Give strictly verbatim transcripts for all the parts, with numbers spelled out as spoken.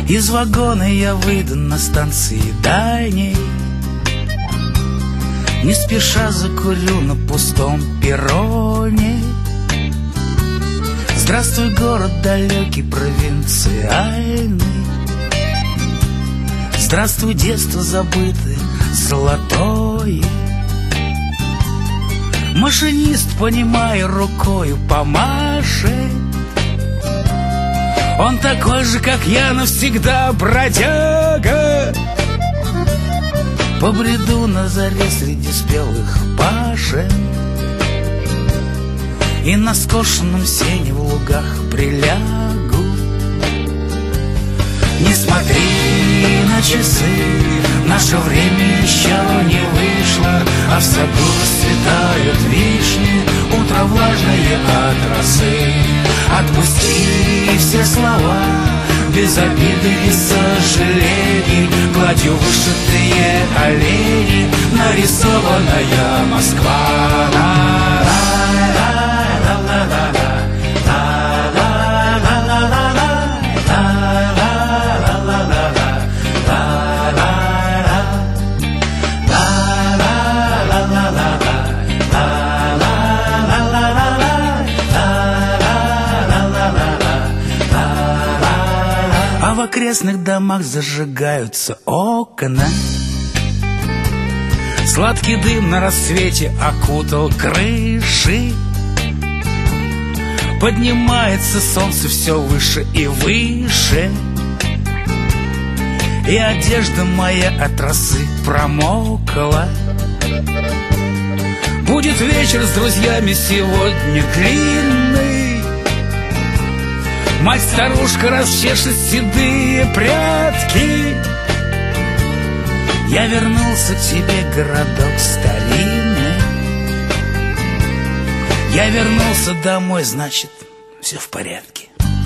Из вагона я выйду на станции дальней, не спеша закурю на пустом перроне. Здравствуй, город далекий, провинциальный. Здравствуй, детство забытое, золотое. Машинист, понимая, рукою помашет. Он такой же, как я, навсегда бродяга. Побреду на заре среди спелых пашен, и на скошенном сене в лугах прилягу. Не смотри на часы, наше время еще не вышло, а в саду расцветают вишни, утро влажное от росы. Отпусти все слова, без обиды и сожалений, гладью вышитые олени, нарисованная Москва. А в окрестных домах зажигаются окна. Сладкий дым на рассвете окутал крыши. Поднимается солнце все выше и выше, и одежда моя от росы промокла. Будет вечер с друзьями сегодня длинный. Мать-старушка расчешет седые прядки. Я вернулся к тебе, городок старинный. Я вернулся домой, значит, все в порядке.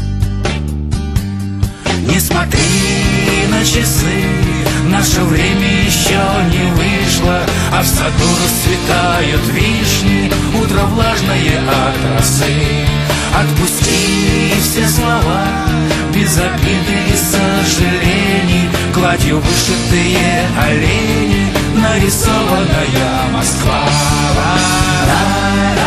Не смотри на часы, наше время еще не вышло, а в саду расцветают вишни, утро влажное от росы. Отпусти все слова, без обиды и сожалений, гладью вышитые олени, нарисованная Москва.